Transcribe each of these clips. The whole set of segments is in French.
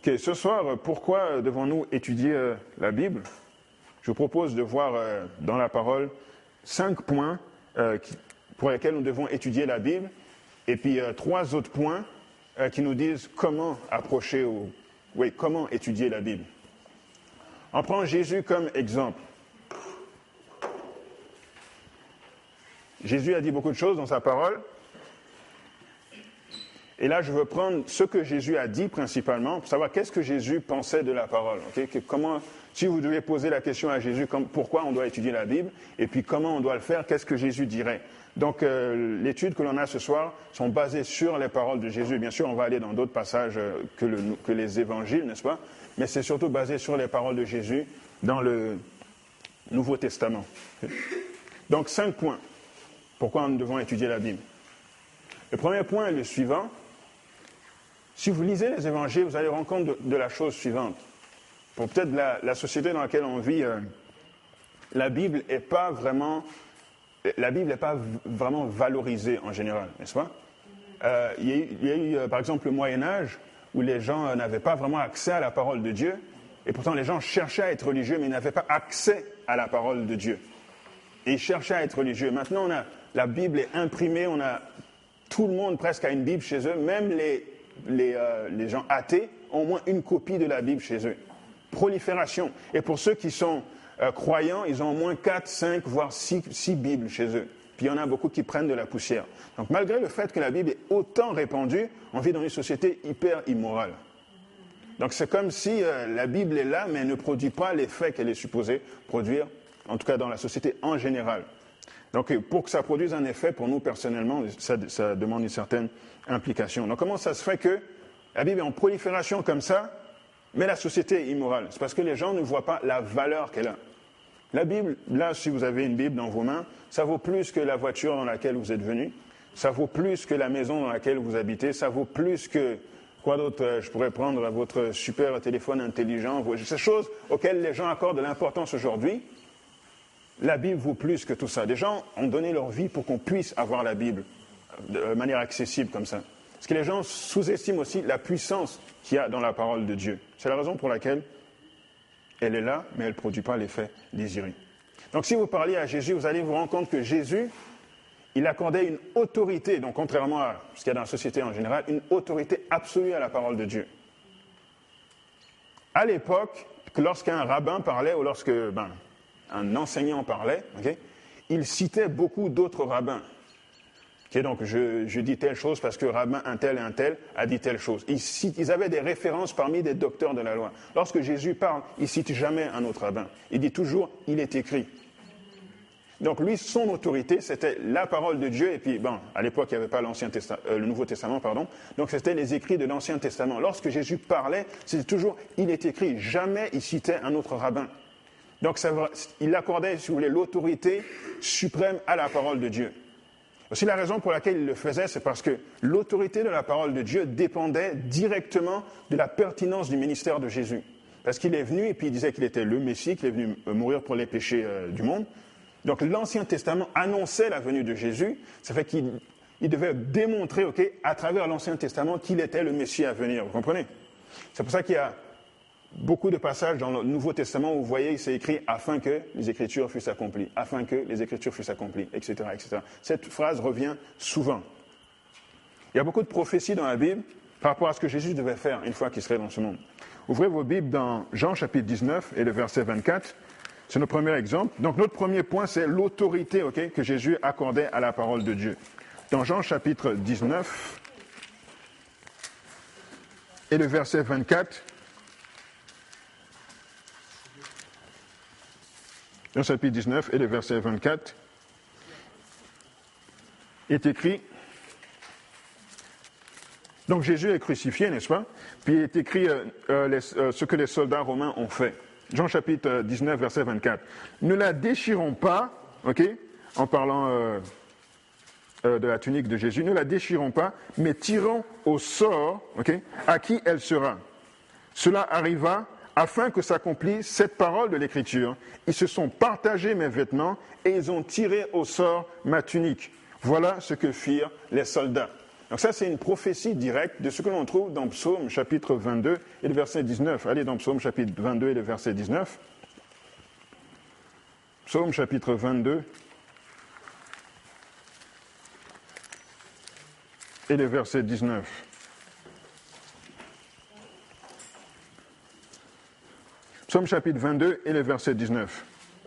Ok, ce soir, pourquoi devons-nous étudier la Bible? Je vous propose de voir dans la parole 5 points pour lesquels nous devons étudier la Bible, et puis 3 autres points qui nous disent comment approcher comment étudier la Bible. On prend Jésus comme exemple. Jésus a dit beaucoup de choses dans sa parole. Et là, je veux prendre ce que Jésus a dit principalement pour savoir qu'est-ce que Jésus pensait de la parole. Okay? Si vous devez poser la question à Jésus, pourquoi on doit étudier la Bible, et puis comment on doit le faire, qu'est-ce que Jésus dirait. Donc, l'étude que l'on a ce soir sont basées sur les paroles de Jésus. Bien sûr, on va aller dans d'autres passages que les évangiles, n'est-ce pas? Mais c'est surtout basé sur les paroles de Jésus dans le Nouveau Testament. Donc, 5 points. Pourquoi nous devons étudier la Bible? Le premier point est le suivant. Si vous lisez les évangiles, vous allez rendre compte de la chose suivante. Pour peut-être la société dans laquelle on vit, la Bible n'est pas vraiment valorisée en général, n'est-ce pas? Il y a eu, par exemple, le Moyen-Âge, où les gens n'avaient pas vraiment accès à la parole de Dieu, et pourtant les gens cherchaient à être religieux, mais ils n'avaient pas accès à la parole de Dieu. Et ils cherchaient à être religieux. Maintenant, la Bible est imprimée, tout le monde presque a une Bible chez eux, même les gens athées ont au moins une copie de la Bible chez eux. Prolifération. Et pour ceux qui sont croyants, ils ont au moins 4, 5, voire 6 Bibles chez eux. Puis il y en a beaucoup qui prennent de la poussière. Donc malgré le fait que la Bible est autant répandue, on vit dans une société hyper immorale. Donc c'est comme si la Bible est là, mais elle ne produit pas l'effet qu'elle est supposée produire, en tout cas dans la société en général. Donc, pour que ça produise un effet, pour nous personnellement, ça demande une certaine implication. Donc, comment ça se fait que la Bible est en prolifération comme ça, mais la société est immorale? C'est parce que les gens ne voient pas la valeur qu'elle a. La Bible, là, si vous avez une Bible dans vos mains, ça vaut plus que la voiture dans laquelle vous êtes venu, ça vaut plus que la maison dans laquelle vous habitez, ça vaut plus que, quoi d'autre, je pourrais prendre votre super téléphone intelligent, ces choses auxquelles les gens accordent de l'importance aujourd'hui. La Bible vaut plus que tout ça. Des gens ont donné leur vie pour qu'on puisse avoir la Bible de manière accessible comme ça. Parce que les gens sous-estiment aussi la puissance qu'il y a dans la parole de Dieu. C'est la raison pour laquelle elle est là, mais elle ne produit pas l'effet désiré. Donc si vous parliez à Jésus, vous allez vous rendre compte que Jésus, il accordait une autorité, donc contrairement à ce qu'il y a dans la société en général, une autorité absolue à la parole de Dieu. À l'époque, lorsqu'un rabbin parlait ou lorsque un enseignant parlait, il citait beaucoup d'autres rabbins. Donc je dis telle chose parce que rabbin un tel a dit telle chose. Ils avaient des références parmi des docteurs de la loi. Lorsque Jésus parle, il ne cite jamais un autre rabbin. Il dit toujours « il est écrit ». Donc lui, son autorité, c'était la parole de Dieu. Et puis, à l'époque, il n'y avait pas le Nouveau Testament, donc c'était les écrits de l'Ancien Testament. Lorsque Jésus parlait, c'était toujours « il est écrit ». Jamais il citait un autre rabbin. Donc, il accordait, si vous voulez, l'autorité suprême à la parole de Dieu. Aussi, la raison pour laquelle il le faisait, c'est parce que l'autorité de la parole de Dieu dépendait directement de la pertinence du ministère de Jésus. Parce qu'il est venu et puis il disait qu'il était le Messie, qu'il est venu mourir pour les péchés du monde. Donc, l'Ancien Testament annonçait la venue de Jésus. Ça fait qu'il devait démontrer, à travers l'Ancien Testament, qu'il était le Messie à venir. Vous comprenez? C'est pour ça qu'il y a beaucoup de passages dans le Nouveau Testament où vous voyez, c'est écrit « afin que les Écritures fussent accomplies »,« afin que les Écritures fussent accomplies », etc., etc. Cette phrase revient souvent. Il y a beaucoup de prophéties dans la Bible par rapport à ce que Jésus devait faire une fois qu'il serait dans ce monde. Ouvrez vos Bibles dans Jean chapitre 19 et le verset 24. C'est notre premier exemple. Donc notre premier point, c'est l'autorité que Jésus accordait à la parole de Dieu. Dans Jean chapitre 19 et le verset 24, Jean chapitre 19 et le verset 24 est écrit, donc Jésus est crucifié, n'est-ce pas? Puis il est écrit ce que les soldats romains ont fait. Jean chapitre 19, verset 24. Ne la déchirons pas, en parlant de la tunique de Jésus, ne la déchirons pas, mais tirons au sort, à qui elle sera. Cela arriva afin que s'accomplisse cette parole de l'Écriture. Ils se sont partagés mes vêtements et ils ont tiré au sort ma tunique. Voilà ce que firent les soldats. Donc ça, c'est une prophétie directe de ce que l'on trouve dans Psaume chapitre 22 et le verset 19. Allez dans Psaume chapitre 22 et le verset 19. Psaume chapitre 22 et le verset 19. Psaume chapitre 22 et le verset 19.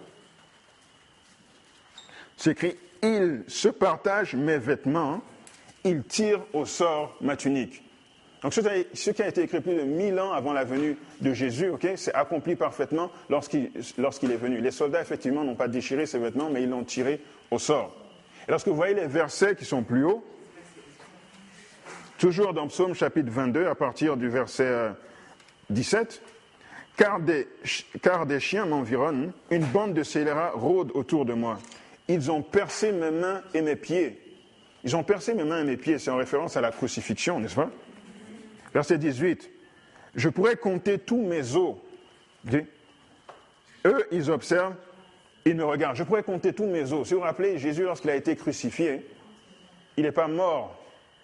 C'est écrit « Il se partage mes vêtements, il tire au sort ma tunique. » Donc ce qui a été écrit plus de 1000 ans avant la venue de Jésus, c'est accompli parfaitement lorsqu'il est venu. Les soldats, effectivement, n'ont pas déchiré ses vêtements, mais ils l'ont tiré au sort. Et lorsque vous voyez les versets qui sont plus hauts, toujours dans Psaume chapitre 22, à partir du verset 17, « Car des chiens m'environnent, une bande de scélérats rôde autour de moi. Ils ont percé mes mains et mes pieds. » Ils ont percé mes mains et mes pieds, c'est en référence à la crucifixion, n'est-ce pas? Verset 18. « Je pourrais compter tous mes os. » Eux, ils observent, ils me regardent. Je pourrais compter tous mes os. Si vous vous rappelez, Jésus, lorsqu'il a été crucifié, il n'est pas mort.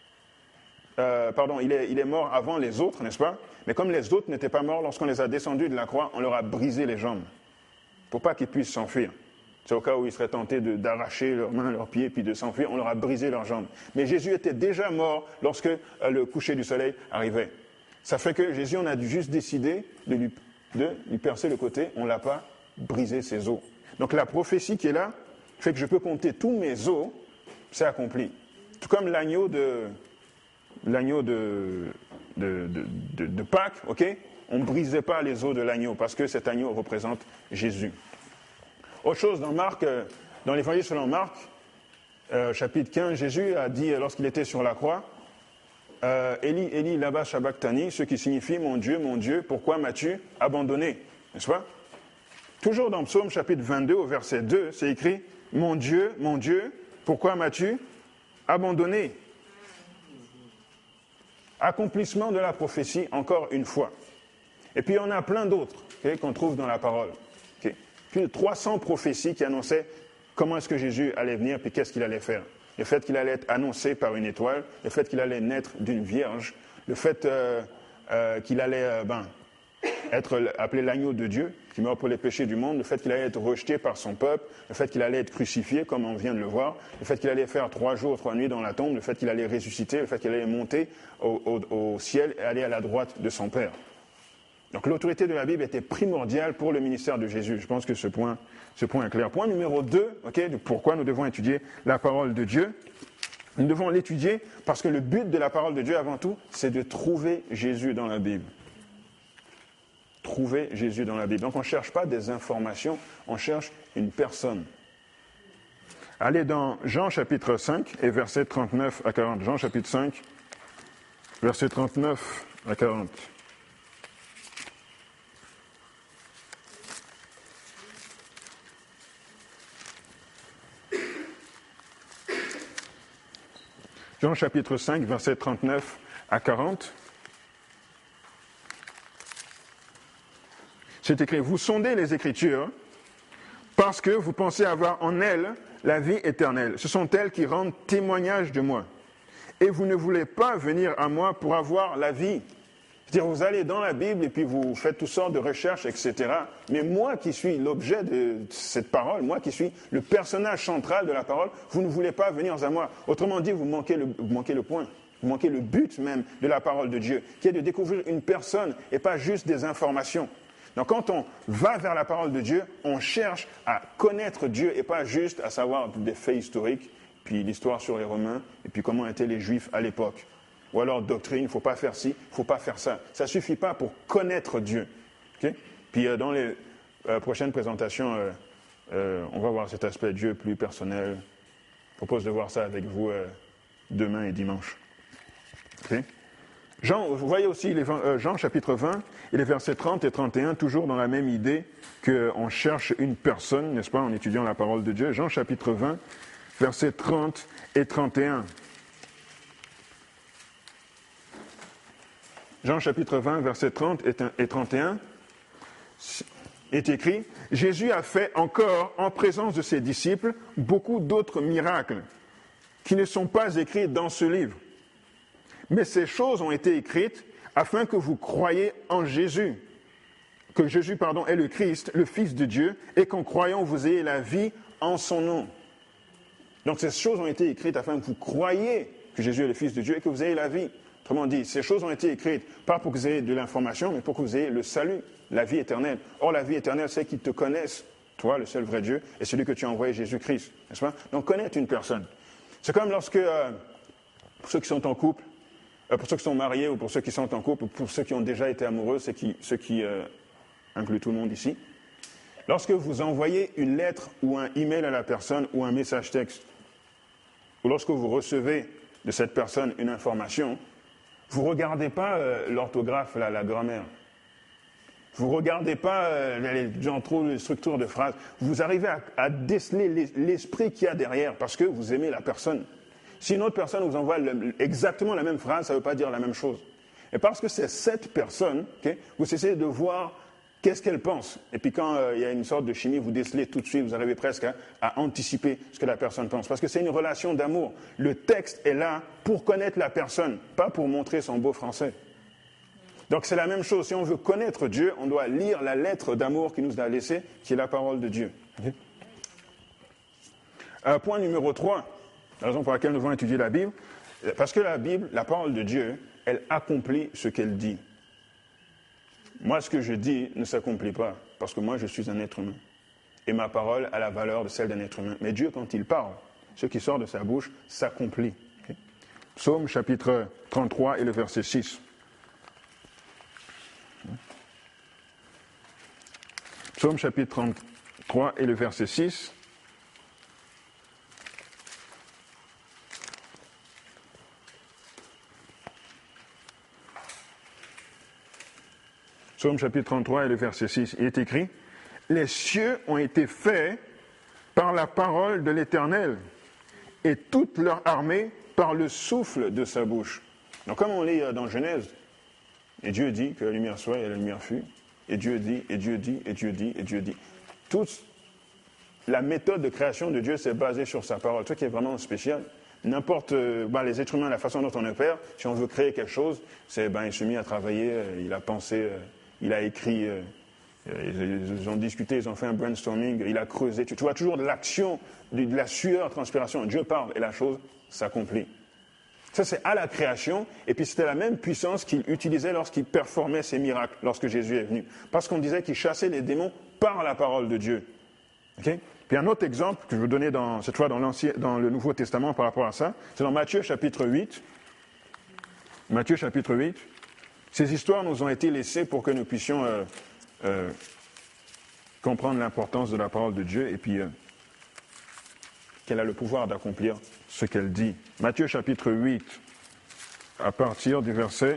Il est mort avant les autres, n'est-ce pas? Mais comme les autres n'étaient pas morts, lorsqu'on les a descendus de la croix, on leur a brisé les jambes pour pas qu'ils puissent s'enfuir. C'est au cas où ils seraient tentés d'arracher leurs mains, leurs pieds, puis de s'enfuir, on leur a brisé leurs jambes. Mais Jésus était déjà mort lorsque le coucher du soleil arrivait. Ça fait que Jésus, on a juste décidé de lui percer le côté, on ne l'a pas brisé ses os. Donc la prophétie qui est là fait que je peux compter tous mes os, c'est accompli. Tout comme l'agneau de Pâques, on ne brisait pas les os de l'agneau parce que cet agneau représente Jésus. Autre chose, dans l'évangile selon Marc, chapitre 15, Jésus a dit lorsqu'il était sur la croix, Eli, Eli, lama sabachthani, ce qui signifie mon Dieu, pourquoi m'as-tu abandonné? N'est-ce pas? Toujours dans Psaume chapitre 22 au verset 2, c'est écrit, mon Dieu, pourquoi m'as-tu abandonné? Accomplissement de la prophétie, encore une fois. Et puis, on a plein d'autres qu'on trouve dans la parole. Plus de 300 prophéties qui annonçaient comment est-ce que Jésus allait venir, puis qu'est-ce qu'il allait faire. Le fait qu'il allait être annoncé par une étoile, le fait qu'il allait naître d'une vierge, le fait qu'il allait être appelé l'agneau de Dieu, qui meurt pour les péchés du monde, le fait qu'il allait être rejeté par son peuple, le fait qu'il allait être crucifié, comme on vient de le voir, le fait qu'il allait faire 3 jours, 3 nuits dans la tombe, le fait qu'il allait ressusciter, le fait qu'il allait monter au ciel et aller à la droite de son Père. Donc l'autorité de la Bible était primordiale pour le ministère de Jésus. Je pense que ce point est clair. Point numéro 2, de pourquoi nous devons étudier la parole de Dieu. Nous devons l'étudier parce que le but de la parole de Dieu, avant tout, c'est de trouver Jésus dans la Bible. Trouver Jésus dans la Bible. Donc on ne cherche pas des informations, on cherche une personne. Allez dans Jean chapitre 5 et versets 39 à 40. Jean chapitre 5, versets 39 à 40. Jean chapitre 5, versets 39 à 40. C'est écrit, vous sondez les Écritures parce que vous pensez avoir en elles la vie éternelle. Ce sont elles qui rendent témoignage de moi. Et vous ne voulez pas venir à moi pour avoir la vie. C'est-à-dire, vous allez dans la Bible et puis vous faites toutes sortes de recherches, etc. Mais moi qui suis l'objet de cette parole, moi qui suis le personnage central de la parole, vous ne voulez pas venir à moi. Autrement dit, vous manquez le point. Vous manquez le but même de la parole de Dieu, qui est de découvrir une personne et pas juste des informations. Donc quand on va vers la parole de Dieu, on cherche à connaître Dieu et pas juste à savoir des faits historiques, puis l'histoire sur les Romains, et puis comment étaient les Juifs à l'époque. Ou alors doctrine, il ne faut pas faire ci, il ne faut pas faire ça. Ça ne suffit pas pour connaître Dieu. Okay? Puis dans les prochaines présentations, on va voir cet aspect de Dieu plus personnel. Je propose de voir ça avec vous demain et dimanche. Okay? Jean, vous voyez aussi Jean chapitre 20 et les versets 30 et 31, toujours dans la même idée qu'on cherche une personne, n'est-ce pas, en étudiant la parole de Dieu. Jean chapitre 20, versets 30 et 31. Jean chapitre 20, versets 30 et 31, est écrit, « Jésus a fait encore, en présence de ses disciples, beaucoup d'autres miracles qui ne sont pas écrits dans ce livre. » Mais ces choses ont été écrites afin que vous croyiez en Jésus, que Jésus, est le Christ, le Fils de Dieu, et qu'en croyant, vous ayez la vie en son nom. Donc ces choses ont été écrites afin que vous croyiez que Jésus est le Fils de Dieu et que vous ayez la vie. Autrement dit, ces choses ont été écrites, pas pour que vous ayez de l'information, mais pour que vous ayez le salut, la vie éternelle. Or, la vie éternelle, c'est qu'ils te connaissent, toi, le seul vrai Dieu, et celui que tu as envoyé, Jésus-Christ. N'est-ce pas? Donc, connaître une personne. C'est comme lorsque, pour ceux qui sont en couple, pour ceux qui sont mariés ou pour ceux qui sont en couple, ou pour ceux qui ont déjà été amoureux, ce qui inclut tout le monde ici, lorsque vous envoyez une lettre ou un email à la personne ou un message texte, ou lorsque vous recevez de cette personne une information, vous ne regardez pas l'orthographe, la grammaire. Vous ne regardez pas les structures de phrases. Vous arrivez à déceler l'esprit qu'il y a derrière parce que vous aimez la personne. Si une autre personne vous envoie exactement la même phrase, ça ne veut pas dire la même chose. Et parce que c'est cette personne, vous essayez de voir qu'est-ce qu'elle pense. Et puis quand il y a une sorte de chimie, vous décelez tout de suite, vous arrivez presque à anticiper ce que la personne pense. Parce que c'est une relation d'amour. Le texte est là pour connaître la personne, pas pour montrer son beau français. Donc c'est la même chose. Si on veut connaître Dieu, on doit lire la lettre d'amour qu'il nous a laissée, qui est la parole de Dieu. Point numéro 3, la raison pour laquelle nous devons étudier la Bible, parce que la Bible, la parole de Dieu, elle accomplit ce qu'elle dit. Moi, ce que je dis ne s'accomplit pas, parce que moi, je suis un être humain. Et ma parole a la valeur de celle d'un être humain. Mais Dieu, quand il parle, ce qui sort de sa bouche s'accomplit. Psaume chapitre 33 et le verset 6. Psaume chapitre 33 et le verset 6. Psaume chapitre 33 et le verset 6, il est écrit « Les cieux ont été faits par la parole de l'Éternel, et toute leur armée par le souffle de sa bouche. » Donc comme on lit dans Genèse, et Dieu dit que la lumière soit et la lumière fut, et Dieu dit, et Dieu dit, et Dieu dit, et Dieu dit. Toute la méthode de création de Dieu, c'est basée sur sa parole. Ce qui est vraiment spécial. N'importe, les êtres humains, la façon dont on opère, si on veut créer quelque chose, c'est, il s'est mis à travailler, il a pensé, il a écrit, ils ont discuté, ils ont fait un brainstorming, il a creusé. Tu vois toujours de l'action, de la sueur, transpiration. Dieu parle et la chose s'accomplit. Ça, c'est à la création, et puis c'était la même puissance qu'il utilisait lorsqu'il performait ses miracles, lorsque Jésus est venu. Parce qu'on disait qu'il chassait les démons par la parole de Dieu. Okay? Puis un autre exemple que je veux donner cette fois dans le Nouveau Testament par rapport à ça, c'est dans Matthieu chapitre 8. Matthieu chapitre 8. Ces histoires nous ont été laissées pour que nous puissions comprendre l'importance de la parole de Dieu et puis qu'elle a le pouvoir d'accomplir ce qu'elle dit. Matthieu chapitre 8, à partir du verset...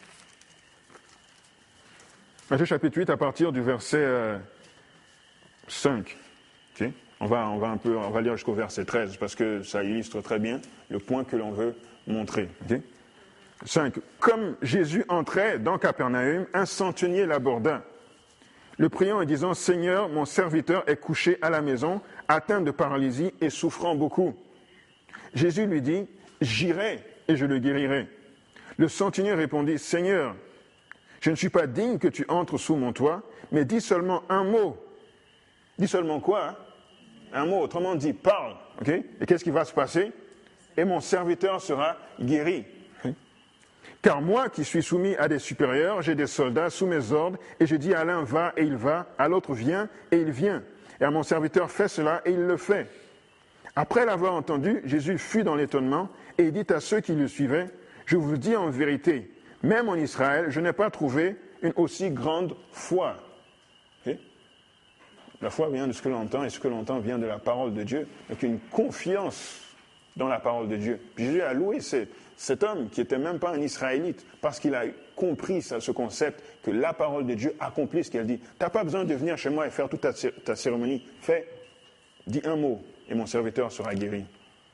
Matthieu chapitre 8, à partir du verset 5. Okay? On va lire jusqu'au verset 13, parce que ça illustre très bien le point que l'on veut montrer. Okay? 5. Comme Jésus entrait dans Capernaum, un centenier l'aborda, le priant et disant « Seigneur, mon serviteur est couché à la maison, atteint de paralysie et souffrant beaucoup. » Jésus lui dit « J'irai et je le guérirai. » Le centenier répondit « Seigneur, je ne suis pas digne que tu entres sous mon toit, mais dis seulement un mot. » Dis seulement quoi? Un mot, autrement dit, parle. Okay? Et qu'est-ce qui va se passer? Et mon serviteur sera guéri. Okay? Car moi qui suis soumis à des supérieurs, j'ai des soldats sous mes ordres, et je dis à l'un va et il va, à l'autre viens et il vient. Et à mon serviteur fais cela et il le fait. Après l'avoir entendu, Jésus fut dans l'étonnement et il dit à ceux qui le suivaient, je vous dis en vérité, même en Israël, je n'ai pas trouvé une aussi grande foi. Okay? La foi vient de ce que l'on entend et ce que l'on entend vient de la parole de Dieu. Donc une confiance dans la parole de Dieu. Puis Jésus a loué cet homme qui n'était même pas un Israélite parce qu'il a compris ce concept que la parole de Dieu accomplit ce qu'elle dit. Tu n'as pas besoin de venir chez moi et faire toute ta cérémonie. Dis un mot et mon serviteur sera guéri.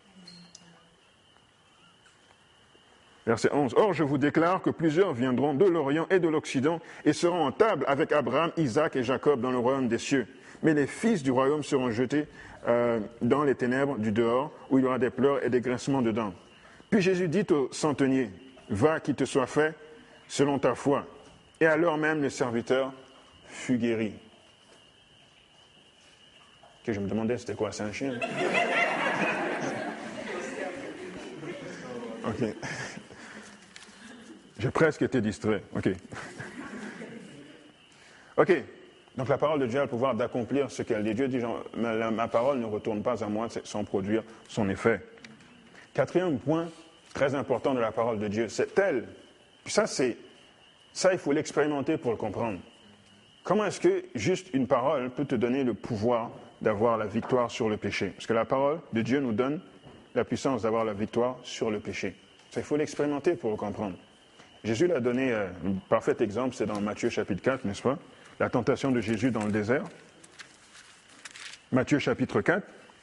Verset 11. Or, je vous déclare que plusieurs viendront de l'Orient et de l'Occident et seront en table avec Abraham, Isaac et Jacob dans le royaume des cieux. Mais les fils du royaume seront jetés dans les ténèbres du dehors, où il y aura des pleurs et des grincements de dents. Puis Jésus dit au centenier, va, qu'il te soit fait selon ta foi. Et alors même, le serviteur fut guéri. Que je me demandais, c'était quoi, c'est un chien? Ok. J'ai presque été distrait. Ok. Ok. Donc la parole de Dieu a le pouvoir d'accomplir ce qu'elle dit. Dieu dit, ma parole ne retourne pas à moi sans produire son effet. Quatrième point très important de la parole de Dieu, c'est elle. Puis ça, il faut l'expérimenter pour le comprendre. Comment est-ce que juste une parole peut te donner le pouvoir d'avoir la victoire sur le péché? Parce que la parole de Dieu nous donne la puissance d'avoir la victoire sur le péché. Ça, il faut l'expérimenter pour le comprendre. Jésus l'a donné un parfait exemple, c'est dans Matthieu chapitre 4, n'est-ce pas? La tentation de Jésus dans le désert. Matthieu chapitre 4.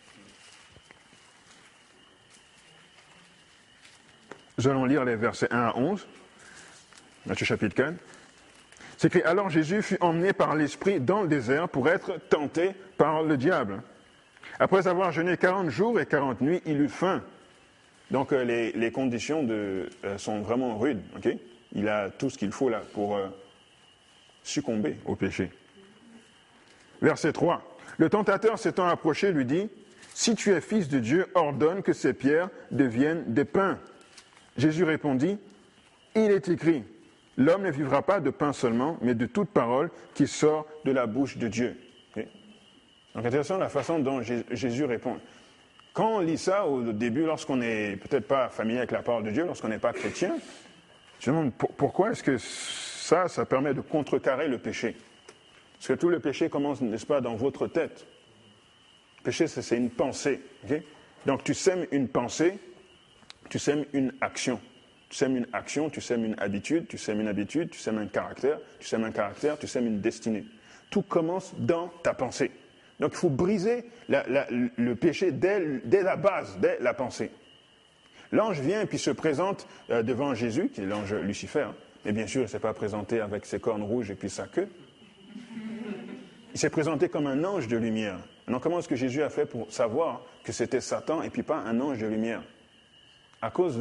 Nous allons lire les versets 1 à 11. Matthieu chapitre 4. C'est écrit, alors Jésus fut emmené par l'Esprit dans le désert pour être tenté par le diable. Après avoir jeûné 40 jours et 40 nuits, il eut faim. Donc les conditions sont vraiment rudes. Okay? Il a tout ce qu'il faut là pour succomber au péché. Verset 3. Le tentateur s'étant approché lui dit, si tu es fils de Dieu, ordonne que ces pierres deviennent des pains. Jésus répondit, il est écrit, l'homme ne vivra pas de pain seulement, mais de toute parole qui sort de la bouche de Dieu. Okay? Donc intéressant la façon dont Jésus répond. Quand on lit ça au début, lorsqu'on n'est peut-être pas familier avec la parole de Dieu, lorsqu'on n'est pas chrétien, je me demande pourquoi est-ce que ça permet de contrecarrer le péché. Parce que tout le péché commence, n'est-ce pas, dans votre tête. Le péché, c'est une pensée. Okay? Donc tu sèmes une pensée, tu sèmes une action. Tu sèmes une action, tu sèmes une habitude, tu sèmes une habitude, tu sèmes un caractère, tu sèmes un caractère, tu sèmes une destinée. Tout commence dans ta pensée. Donc il faut briser le péché dès la base, dès la pensée. L'ange vient et puis se présente devant Jésus, qui est l'ange Lucifer. Mais bien sûr, il ne s'est pas présenté avec ses cornes rouges et puis sa queue. Il s'est présenté comme un ange de lumière. Alors comment est-ce que Jésus a fait pour savoir que c'était Satan et puis pas un ange de lumière? À cause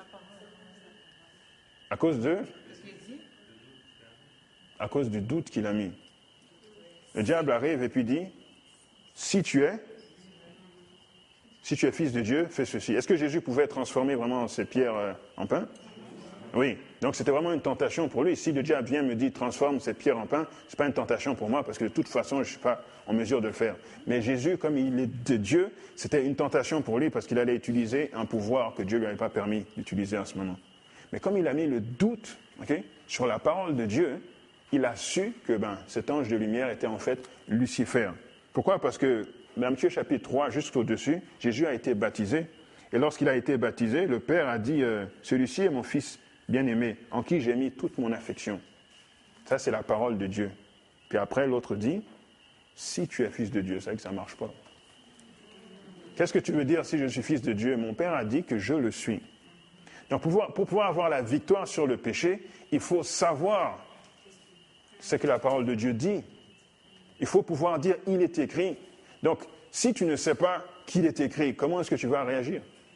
du doute qu'il a mis. Le diable arrive et puis dit, si tu es fils de Dieu, fais ceci. Est-ce que Jésus pouvait transformer vraiment ces pierres en pain? Oui. Donc c'était vraiment une tentation pour lui. Si le diable vient me dit, transforme cette pierre en pain, ce n'est pas une tentation pour moi, parce que de toute façon, je ne suis pas en mesure de le faire. Mais Jésus, comme il est de Dieu, c'était une tentation pour lui, parce qu'il allait utiliser un pouvoir que Dieu ne lui avait pas permis d'utiliser à ce moment. Mais comme il a mis le doute sur la parole de Dieu, il a su que cet ange de lumière était en fait Lucifer. Pourquoi? Parce que dans Matthieu chapitre 3, juste au-dessus, Jésus a été baptisé. Et lorsqu'il a été baptisé, le Père a dit, celui-ci est mon fils bien-aimé, en qui j'ai mis toute mon affection. Ça, c'est la parole de Dieu. Puis après, l'autre dit, si tu es fils de Dieu, c'est vrai que ça ne marche pas. Qu'est-ce que tu veux dire si je suis fils de Dieu? Mon Père a dit que je le suis. Donc pour pouvoir avoir la victoire sur le péché, il faut savoir ce que la parole de Dieu dit. Il faut pouvoir dire « il est écrit ». Donc, si tu ne sais pas qu'il est écrit, comment est-ce que tu vas réagir?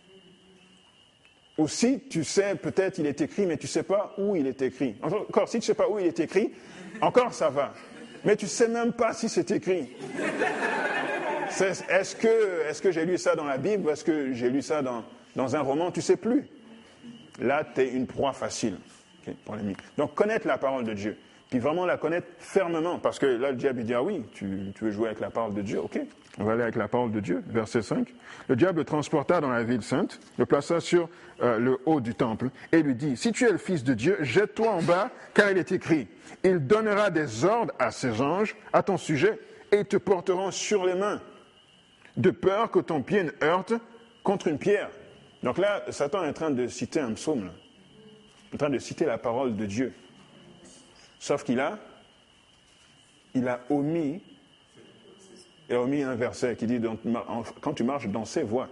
Ou si tu sais peut-être il est écrit, mais tu ne sais pas où il est écrit. Encore, si tu ne sais pas où il est écrit, encore ça va. Mais tu ne sais même pas si c'est écrit. Est-ce que j'ai lu ça dans la Bible ou est-ce que j'ai lu ça dans un roman? Tu ne sais plus. Là, tu es une proie facile pour l'ennemi. Donc, connaître la parole de Dieu. Puis vraiment la connaître fermement. Parce que là, le diable dit, ah oui, tu veux jouer avec la parole de Dieu? Ok, on va aller avec la parole de Dieu. Verset 5. Le diable le transporta dans la ville sainte, le plaça sur le haut du temple et lui dit, si tu es le fils de Dieu, jette-toi en bas, car il est écrit, il donnera des ordres à ses anges à ton sujet et ils te porteront sur les mains, de peur que ton pied ne heurte contre une pierre. Donc là, Satan est en train de citer un psaume, là. Il est en train de citer la parole de Dieu. Sauf qu'il a omis un verset qui dit quand tu marches dans ses voies.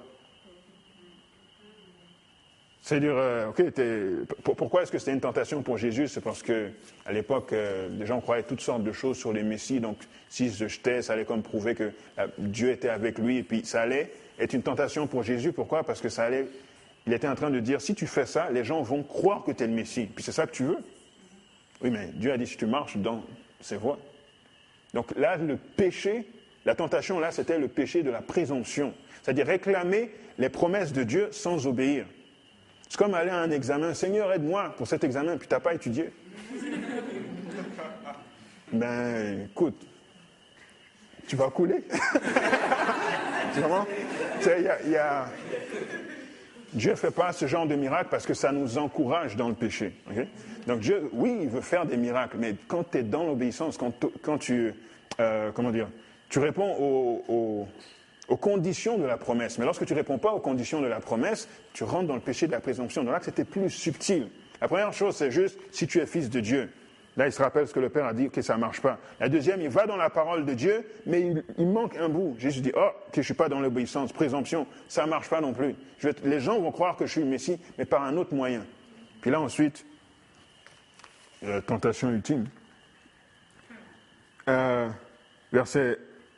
C'est-à-dire, pourquoi est-ce que c'était une tentation pour Jésus? C'est parce que à l'époque, les gens croyaient toutes sortes de choses sur les messies. Donc, s'il se jetait, ça allait comme prouver que Dieu était avec lui. Et puis, ça allait être une tentation pour Jésus. Pourquoi? Parce que ça allait il était en train de dire, si tu fais ça, les gens vont croire que tu es le Messie. Puis c'est ça que tu veux. Oui, mais Dieu a dit, si tu marches dans ses voies. Donc là, le péché, la tentation, là, c'était le péché de la présomption. C'est-à-dire réclamer les promesses de Dieu sans obéir. C'est comme aller à un examen. Seigneur, aide-moi pour cet examen, puis tu n'as pas étudié. Ben, écoute, tu vas couler. Vraiment, Dieu ne fait pas ce genre de miracle parce que ça nous encourage dans le péché. Okay? Donc Dieu, oui, il veut faire des miracles, mais quand tu es dans l'obéissance, quand tu réponds aux conditions de la promesse. Mais lorsque tu ne réponds pas aux conditions de la promesse, tu rentres dans le péché de la présomption. Donc là, c'était plus subtil. La première chose, c'est juste si tu es fils de Dieu. Là, il se rappelle ce que le Père a dit, que ça ne marche pas. La deuxième, il va dans la parole de Dieu, mais il manque un bout. Jésus dit, que je ne suis pas dans l'obéissance, présomption, ça ne marche pas non plus. Les gens vont croire que je suis le Messie, mais par un autre moyen. Puis là, ensuite, tentation ultime. Verset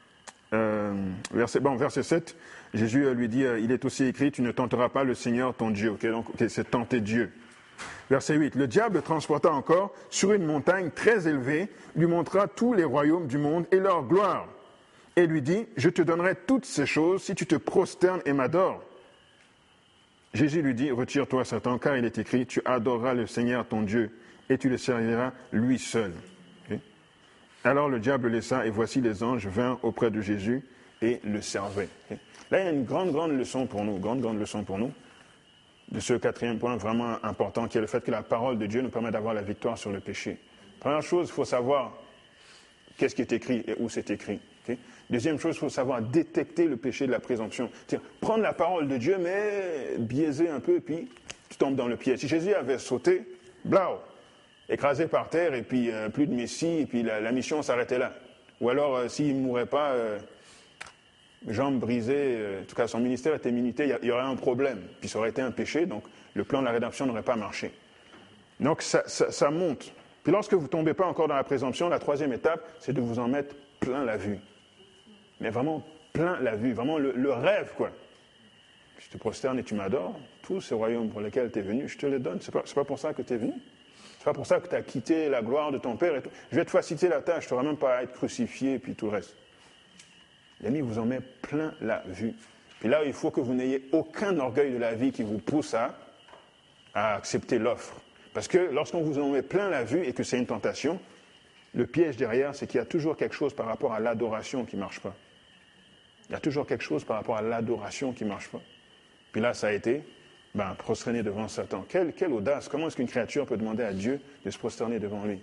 7, Jésus lui dit, il est aussi écrit, tu ne tenteras pas le Seigneur ton Dieu. Okay? Donc, c'est tenter Dieu. Verset 8, le diable le transporta encore sur une montagne très élevée, lui montra tous les royaumes du monde et leur gloire, et lui dit, je te donnerai toutes ces choses si tu te prosternes et m'adores. Jésus lui dit, retire-toi Satan, car il est écrit, tu adoreras le Seigneur ton Dieu, et tu le serviras lui seul. Okay? Alors le diable le laissa, et voici les anges vinrent auprès de Jésus et le servaient. Okay? Là, il y a une grande leçon pour nous, de ce quatrième point vraiment important, qui est le fait que la parole de Dieu nous permet d'avoir la victoire sur le péché. Première chose, il faut savoir qu'est-ce qui est écrit et où c'est écrit. Okay? Deuxième chose, il faut savoir détecter le péché de la présomption. C'est-à-dire, prendre la parole de Dieu, mais biaiser un peu, et puis tu tombes dans le piège. Si Jésus avait sauté, blau, écrasé par terre, et puis plus de Messie, et puis la mission s'arrêtait là. Ou alors, s'il ne mourait pas... jambes brisées, en tout cas son ministère était minuté, il y aurait un problème, puis ça aurait été un péché, donc le plan de la rédemption n'aurait pas marché. Donc ça monte. Puis lorsque vous ne tombez pas encore dans la présomption, la troisième étape, c'est de vous en mettre plein la vue. Mais vraiment plein la vue, vraiment le rêve, quoi. Je te prosterne et tu m'adores, tous ces royaumes pour lesquels tu es venu, je te les donne. C'est pas pour ça que tu es venu. C'est pas pour ça que tu as quitté la gloire de ton Père et tout. Je vais te faciliter la tâche, tu n'auras même pas à être crucifié et puis tout le reste. L'ami vous en met plein la vue. Puis là, il faut que vous n'ayez aucun orgueil de la vie qui vous pousse à accepter l'offre. Parce que lorsqu'on vous en met plein la vue et que c'est une tentation, le piège derrière, c'est qu'il y a toujours quelque chose par rapport à l'adoration qui ne marche pas. Il y a toujours quelque chose par rapport à l'adoration qui ne marche pas. Puis là, ça a été prosterner devant Satan. Quelle audace! Comment est-ce qu'une créature peut demander à Dieu de se prosterner devant lui?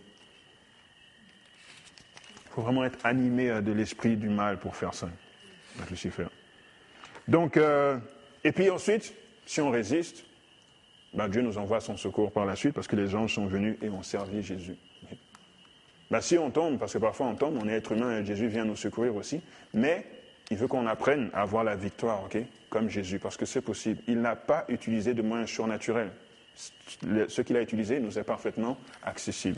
Il faut vraiment être animé de l'esprit du mal pour faire ça, avec Lucifer. Donc, et puis ensuite, si on résiste, Dieu nous envoie son secours par la suite parce que les anges sont venus et ont servi Jésus. Si on tombe, parce que parfois on tombe, on est être humain et Jésus vient nous secourir aussi, mais il veut qu'on apprenne à avoir la victoire, okay, comme Jésus, parce que c'est possible. Il n'a pas utilisé de moyens surnaturels. Ce qu'il a utilisé nous est parfaitement accessible.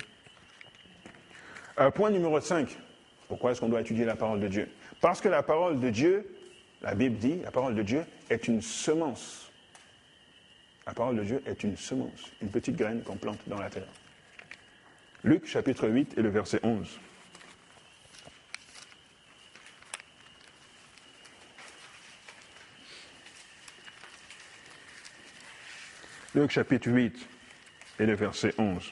Point numéro 5. Pourquoi est-ce qu'on doit étudier la parole de Dieu? Parce que la parole de Dieu, la Bible dit, la parole de Dieu est une semence. La parole de Dieu est une semence, une petite graine qu'on plante dans la terre. Luc chapitre 8 et le verset 11. Luc chapitre 8 et le verset 11.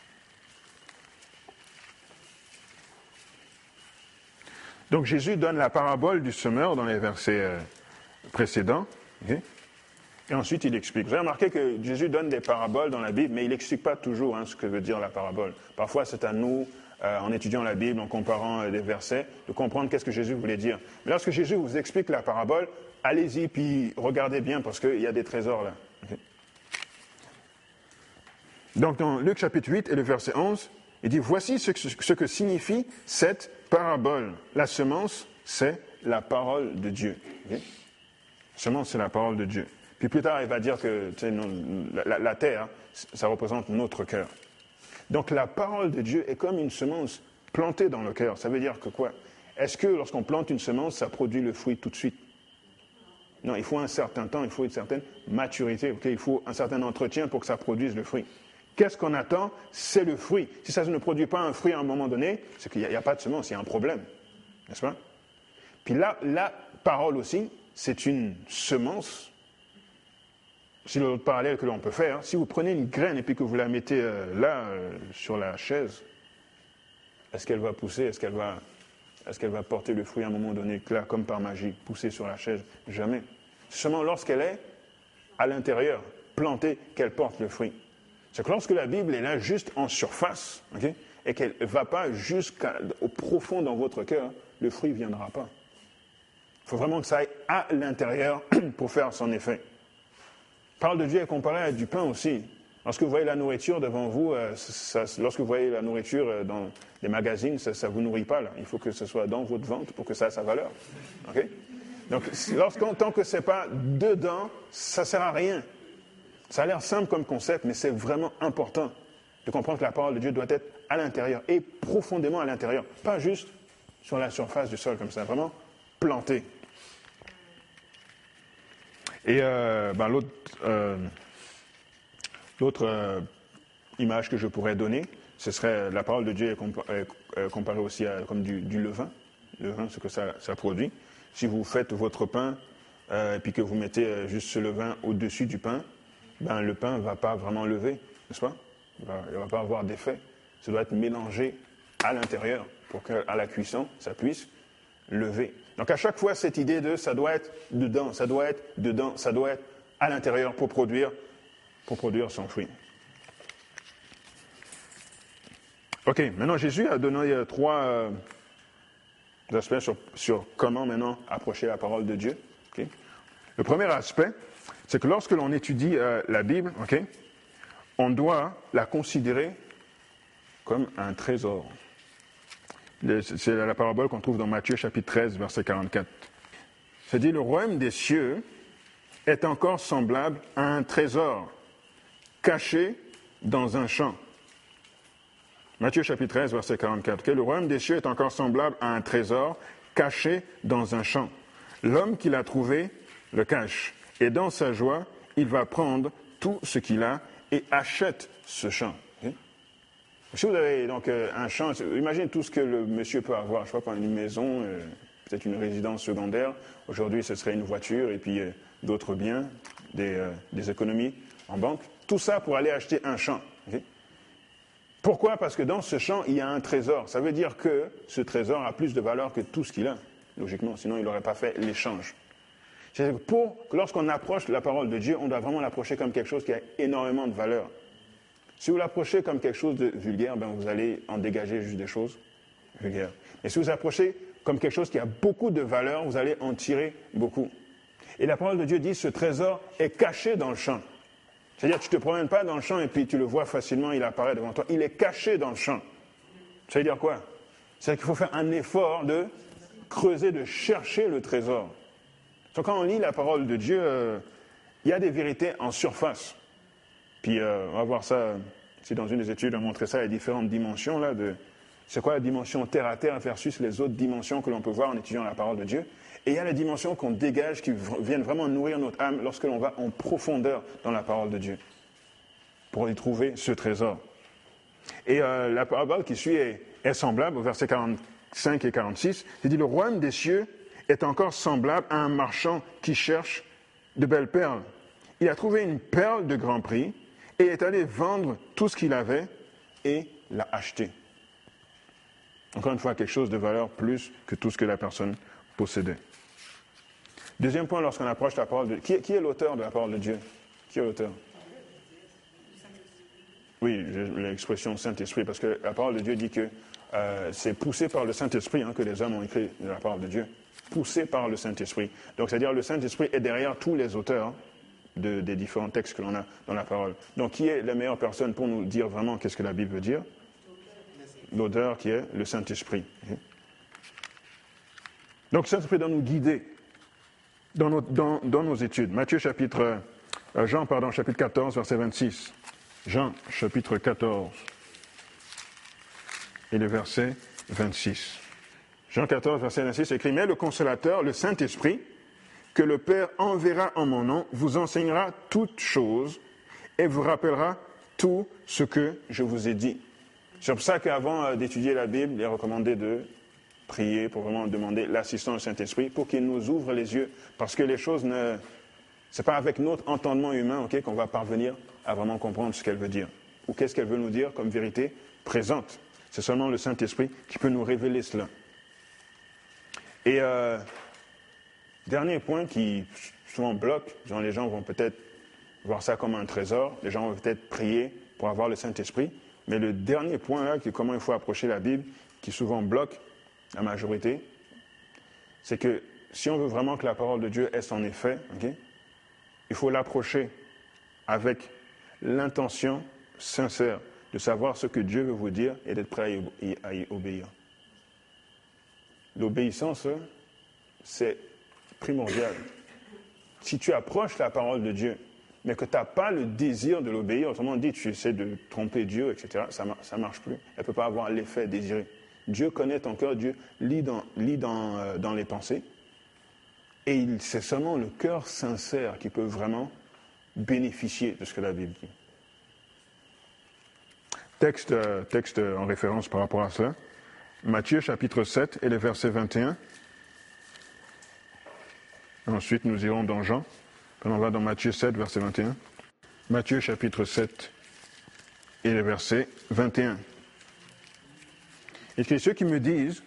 Donc Jésus donne la parabole du semeur dans les versets précédents. Okay? Et ensuite il explique. Vous avez remarqué que Jésus donne des paraboles dans la Bible, mais il n'explique pas toujours ce que veut dire la parabole. Parfois c'est à nous, en étudiant la Bible, en comparant les versets, de comprendre qu'est-ce que Jésus voulait dire. Mais lorsque Jésus vous explique la parabole, allez-y puis regardez bien parce qu'il y a des trésors là. Okay? Donc dans Luc chapitre 8 et le verset 11, il dit, voici ce que signifie cette parabole. La semence, c'est la parole de Dieu. Okay? La semence, c'est la parole de Dieu. Puis plus tard, il va dire que la terre, ça représente notre cœur. Donc la parole de Dieu est comme une semence plantée dans le cœur. Ça veut dire que quoi? Est-ce que lorsqu'on plante une semence, ça produit le fruit tout de suite? Non, il faut un certain temps, il faut une certaine maturité, il faut un certain entretien pour que ça produise le fruit. Qu'est-ce qu'on attend? C'est le fruit. Si ça ne produit pas un fruit à un moment donné, c'est qu'il n'y a pas de semence, il y a un problème. N'est-ce pas? Puis là, la parole aussi, c'est une semence. C'est l'autre parallèle que l'on peut faire. Si vous prenez une graine et puis que vous la mettez sur la chaise, est-ce qu'elle va pousser? Est-ce qu'elle va porter le fruit à un moment donné, là, comme par magie, pousser sur la chaise? Jamais. C'est seulement lorsqu'elle est à l'intérieur, plantée, qu'elle porte le fruit. C'est que lorsque la Bible est là juste en surface, okay, et qu'elle ne va pas jusqu'au profond dans votre cœur, le fruit ne viendra pas. Il faut vraiment que ça aille à l'intérieur pour faire son effet. La parole de Dieu est comparée à du pain aussi. Lorsque vous voyez la nourriture devant vous, lorsque vous voyez la nourriture dans les magazines, ça ne vous nourrit pas. Là. Il faut que ce soit dans votre ventre pour que ça ait sa valeur. Okay? Donc, tant que ce n'est pas dedans, ça ne sert à rien. Ça a l'air simple comme concept, mais c'est vraiment important de comprendre que la parole de Dieu doit être à l'intérieur et profondément à l'intérieur. Pas juste sur la surface du sol comme ça, vraiment plantée. Et l'autre image que je pourrais donner, ce serait la parole de Dieu est comparée aussi comme du levain. Le levain, ce que ça produit. Si vous faites votre pain et puis que vous mettez juste ce levain au-dessus du pain, le pain ne va pas vraiment lever, n'est-ce pas? Il ne va pas avoir d'effet. Ça doit être mélangé à l'intérieur pour qu'à la cuisson, ça puisse lever. Donc à chaque fois, cette idée de ça doit être dedans, ça doit être dedans, ça doit être à l'intérieur pour produire son fruit. OK, maintenant Jésus a donné 3 aspects sur comment maintenant approcher la parole de Dieu. Okay? Le premier aspect, c'est que lorsque l'on étudie la Bible, okay, on doit la considérer comme un trésor. C'est la parabole qu'on trouve dans Matthieu chapitre 13, verset 44. C'est-à-dire, le royaume des cieux est encore semblable à un trésor caché dans un champ. Matthieu chapitre 13, verset 44. Okay, le royaume des cieux est encore semblable à un trésor caché dans un champ. L'homme qui l'a trouvé le cache. Et dans sa joie, il va prendre tout ce qu'il a et achète ce champ. Okay? Si vous avez donc un champ, imaginez tout ce que le monsieur peut avoir. Je sais pas, une maison, peut-être une résidence secondaire. Aujourd'hui, ce serait une voiture et puis d'autres biens, des économies en banque. Tout ça pour aller acheter un champ. Okay? Pourquoi? Parce que dans ce champ, il y a un trésor. Ça veut dire que ce trésor a plus de valeur que tout ce qu'il a, logiquement. Sinon, il n'aurait pas fait l'échange. C'est-à-dire que lorsqu'on approche la parole de Dieu, on doit vraiment l'approcher comme quelque chose qui a énormément de valeur. Si vous l'approchez comme quelque chose de vulgaire, vous allez en dégager juste des choses vulgaires. Et si vous approchez comme quelque chose qui a beaucoup de valeur, vous allez en tirer beaucoup. Et la parole de Dieu dit, ce trésor est caché dans le champ. C'est-à-dire, tu ne te promènes pas dans le champ et puis tu le vois facilement, il apparaît devant toi. Il est caché dans le champ. Ça veut dire quoi? C'est-à-dire qu'il faut faire un effort de creuser, de chercher le trésor. Donc, quand on lit la parole de Dieu, il y a des vérités en surface. Puis, on va voir ça, si dans une des études, on montrait ça, les différentes dimensions, là, c'est quoi la dimension terre à terre versus les autres dimensions que l'on peut voir en étudiant la parole de Dieu. Et il y a les dimensions qu'on dégage, qui viennent vraiment nourrir notre âme lorsque l'on va en profondeur dans la parole de Dieu, pour y trouver ce trésor. Et la parabole qui suit est semblable, au verset 45 et 46, il dit, le royaume des cieux est encore semblable à un marchand qui cherche de belles perles. Il a trouvé une perle de grand prix et est allé vendre tout ce qu'il avait et l'a acheté. Encore une fois, quelque chose de valeur plus que tout ce que la personne possédait. Deuxième point, lorsqu'on approche la parole de Dieu. Qui est l'auteur de la parole de Dieu? Qui est l'auteur? Oui, l'expression Saint-Esprit, parce que la parole de Dieu dit que c'est poussé par le Saint-Esprit que les hommes ont écrit de la parole de Dieu. Poussé par le Saint-Esprit. Donc, c'est-à-dire le Saint-Esprit est derrière tous les auteurs des différents textes que l'on a dans la parole. Donc, qui est la meilleure personne pour nous dire vraiment qu'est-ce que la Bible veut dire? L'auteur qui est le Saint-Esprit. Donc, le Saint-Esprit doit nous guider dans nos études. Jean, chapitre 14, verset 26. Jean, chapitre 14, et le verset 26. Jean 14, verset 26, écrit, mais le Consolateur, le Saint-Esprit, que le Père enverra en mon nom vous enseignera toutes choses et vous rappellera tout ce que je vous ai dit. C'est pour ça qu'avant d'étudier la Bible, il est recommandé de prier pour vraiment demander l'assistance du Saint-Esprit pour qu'il nous ouvre les yeux. Parce que les choses ne... C'est pas avec notre entendement humain qu'on va parvenir à vraiment comprendre ce qu'elle veut dire. Ou qu'est-ce qu'elle veut nous dire comme vérité présente. C'est seulement le Saint-Esprit qui peut nous révéler cela. Et dernier point qui souvent bloque, genre les gens vont peut-être voir ça comme un trésor, les gens vont peut-être prier pour avoir le Saint-Esprit, mais le dernier point là, qui est comment il faut approcher la Bible, qui souvent bloque la majorité, c'est que si on veut vraiment que la parole de Dieu ait son effet, il faut l'approcher avec l'intention sincère de savoir ce que Dieu veut vous dire et d'être prêt à y obéir. L'obéissance, c'est primordial. Si tu approches la parole de Dieu, mais que tu n'as pas le désir de l'obéir, autrement dit, tu essaies de tromper Dieu, etc., ça ne marche plus. Elle ne peut pas avoir l'effet désiré. Dieu connaît ton cœur, Dieu lit dans les pensées, et c'est seulement le cœur sincère qui peut vraiment bénéficier de ce que la Bible dit. Texte en référence par rapport à cela. Matthieu chapitre 7 et le verset 21. Ensuite, nous irons dans Jean. On va dans Matthieu 7, verset 21. Matthieu chapitre 7 et le verset 21. Et que ceux qui me disent,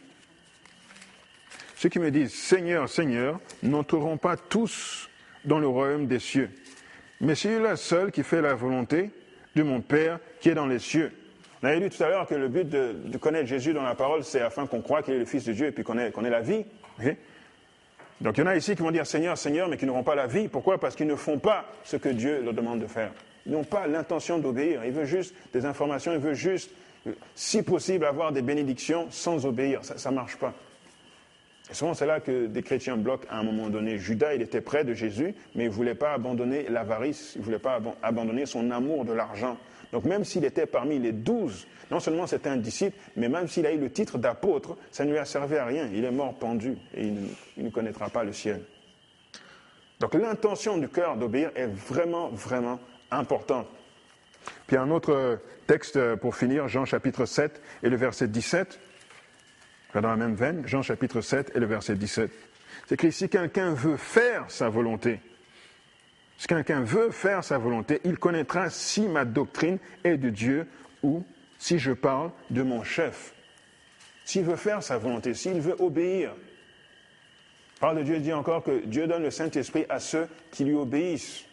Seigneur, Seigneur, n'entreront pas tous dans le royaume des cieux, mais celui-là seul qui fait la volonté de mon Père qui est dans les cieux. On avait lu tout à l'heure que le but de connaître Jésus dans la parole, c'est afin qu'on croie qu'il est le Fils de Dieu et puis qu'on ait la vie. Okay? Donc il y en a ici qui vont dire Seigneur, Seigneur, mais qui n'auront pas la vie. Pourquoi? Parce qu'ils ne font pas ce que Dieu leur demande de faire. Ils n'ont pas l'intention d'obéir. Ils veulent juste des informations, ils veulent juste, si possible, avoir des bénédictions sans obéir. Ça ne marche pas. Et souvent, c'est là que des chrétiens bloquent à un moment donné. Judas, il était près de Jésus, mais il ne voulait pas abandonner l'avarice, il ne voulait pas abandonner son amour de l'argent. Donc même s'il était parmi les 12, non seulement c'était un disciple, mais même s'il a eu le titre d'apôtre, ça ne lui a servi à rien. Il est mort pendu et il ne connaîtra pas le ciel. Donc l'intention du cœur d'obéir est vraiment, vraiment importante. Puis un autre texte pour finir, Jean chapitre 7 et le verset 17. Dans la même veine, Jean chapitre 7 et le verset 17. C'est écrit, si quelqu'un veut faire sa volonté, il connaîtra si ma doctrine est de Dieu ou si je parle de mon chef. S'il veut faire sa volonté, s'il veut obéir. La parole de Dieu dit encore que Dieu donne le Saint-Esprit à ceux qui lui obéissent.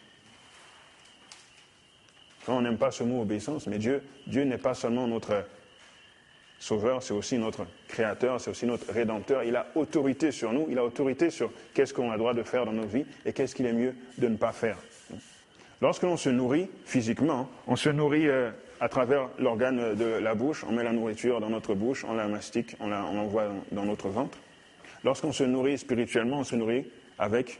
On n'aime pas ce mot obéissance, mais Dieu n'est pas seulement notre Sauveur, c'est aussi notre Créateur, c'est aussi notre Rédempteur. Il a autorité sur nous, il a autorité sur qu'est-ce qu'on a le droit de faire dans nos vies et qu'est-ce qu'il est mieux de ne pas faire. Lorsque l'on se nourrit physiquement, on se nourrit à travers l'organe de la bouche, on met la nourriture dans notre bouche, on la mastique, on l'envoie dans notre ventre. Lorsqu'on se nourrit spirituellement, on se nourrit avec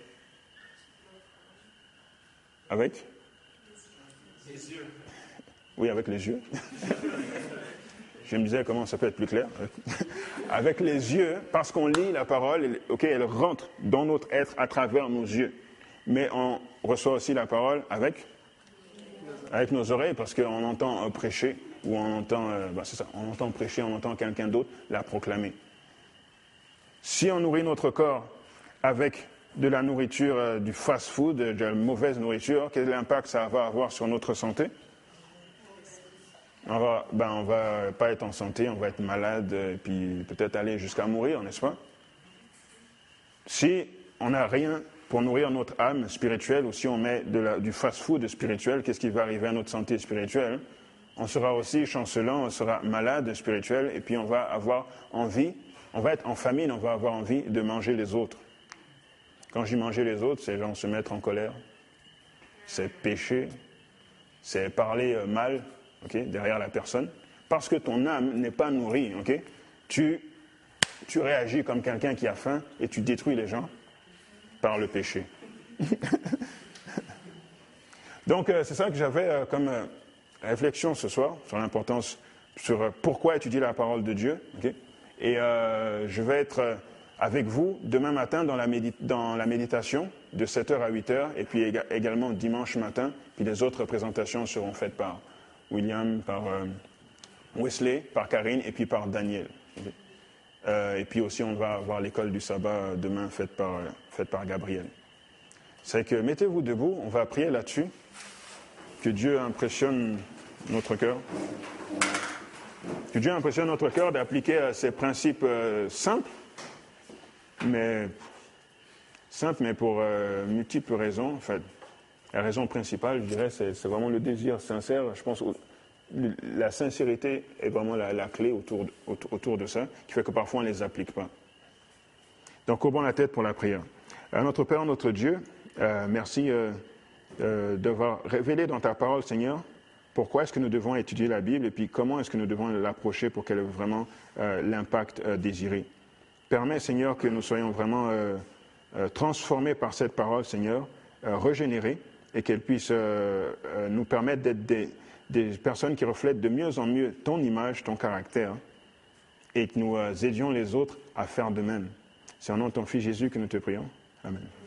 les yeux. Oui, avec les yeux. Je me disais comment ça peut être plus clair. Avec les yeux, parce qu'on lit la parole, elle rentre dans notre être à travers nos yeux. Mais on reçoit aussi la parole avec nos oreilles, parce qu'on entend prêcher, ou on entend prêcher, on entend quelqu'un d'autre la proclamer. Si on nourrit notre corps avec de la nourriture, du fast-food, de la mauvaise nourriture, quel impact ça va avoir sur notre santé ? On va pas être en santé, on va être malade, et puis peut-être aller jusqu'à mourir, n'est-ce pas? Si on n'a rien pour nourrir notre âme spirituelle, ou si on met du fast-food spirituel, qu'est-ce qui va arriver à notre santé spirituelle? On sera aussi chancelant, on sera malade spirituel, et puis on va avoir envie, on va être en famine, on va avoir envie de manger les autres. Quand je dis manger les autres, c'est genre se mettre en colère, c'est pécher, c'est parler mal, derrière la personne, parce que ton âme n'est pas nourrie, tu réagis comme quelqu'un qui a faim et tu détruis les gens par le péché. Donc c'est ça que j'avais comme réflexion ce soir sur l'importance, sur pourquoi étudier la parole de Dieu. Et je vais être avec vous demain matin dans la méditation de 7h à 8h, et puis également dimanche matin, puis les autres présentations seront faites par William, par Wesley, par Karine, et puis par Daniel. Et puis aussi, on va avoir l'école du sabbat demain faite par Gabriel. C'est que mettez-vous debout, on va prier là-dessus, que Dieu impressionne notre cœur. Que Dieu impressionne notre cœur d'appliquer ces principes simples, mais pour multiples raisons. En fait, la raison principale, je dirais, c'est vraiment le désir sincère. Je pense que la sincérité est vraiment la clé autour de ça, qui fait que parfois on ne les applique pas. Donc, courbons la tête pour la prière. Notre Père, notre Dieu, merci d'avoir révélé dans ta parole, Seigneur, pourquoi est-ce que nous devons étudier la Bible et puis comment est-ce que nous devons l'approcher pour qu'elle ait vraiment l'impact désiré. Permets, Seigneur, que nous soyons vraiment transformés par cette parole, Seigneur, régénérés, et qu'elle puisse nous permettre d'être des personnes qui reflètent de mieux en mieux ton image, ton caractère, et que nous aidions les autres à faire de même. C'est en nom de ton Fils Jésus que nous te prions. Amen.